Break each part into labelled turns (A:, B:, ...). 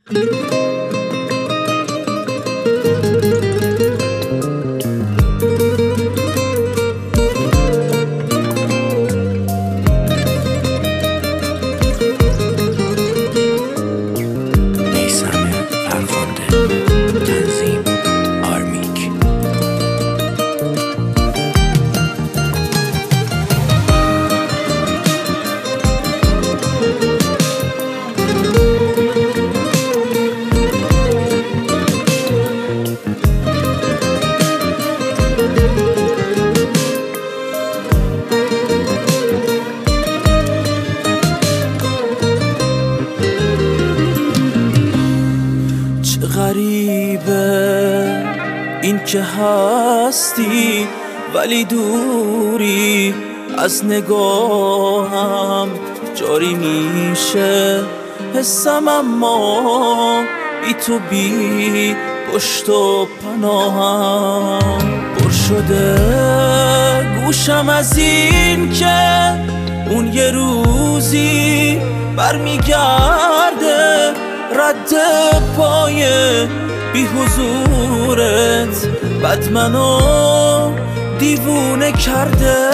A: غریبه این که هستی ولی دوری از نگاهم جاری میشه حسم، اما بی تو بی پشت و پناهم. پر شده گوشم از این که اون یه روزی برمیگرده رد پای بی حضورت بد منو دیوونه کرده.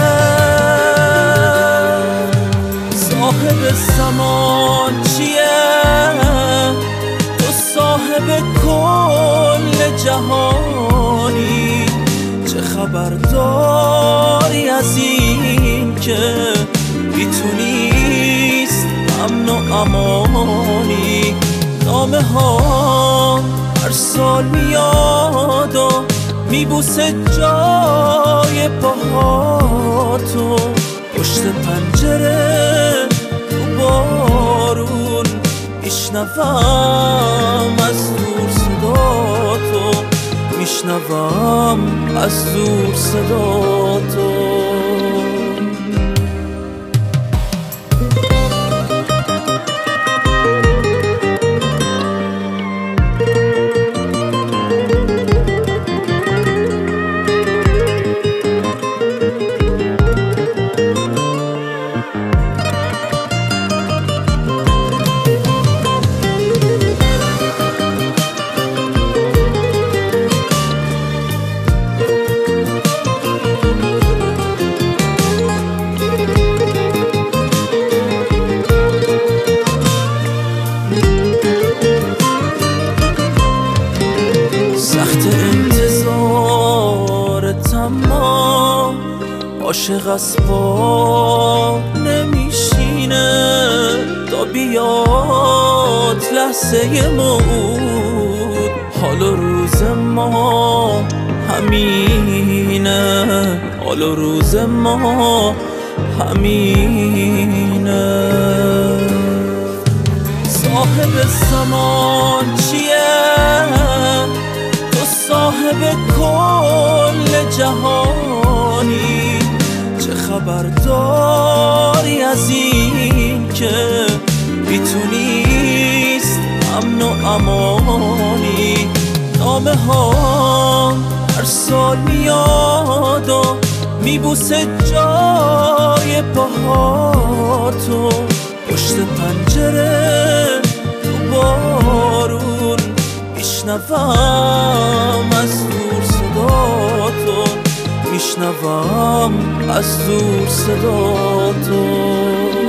A: صاحب زمان چیه؟ تو صاحب کل جهانی، چه خبر داری از این که بی تو نیست امن و امانی؟ نامه ها هر سال میاد و میبوسه جای پاهاتو، پشت پنجره تو بارون میشنوم از دور صداتو، میشنوم از دور صداتو. سخت انتظارت اما عاشق از پا نمیشینه تا بیاد لحظه موعود. حال و روز ما همینه، حال و روز ما همینه. صاحب زمان چیه؟ صاحب کل جهانی، چه خبر داری از این که بی تو نیست امن و امانی؟ نامه ها هر سال میاد و میبوسه جای پاهاتو، پشت پنجره تو بارون میشنوم از دور صداتو، میشنوم از دور صداتو.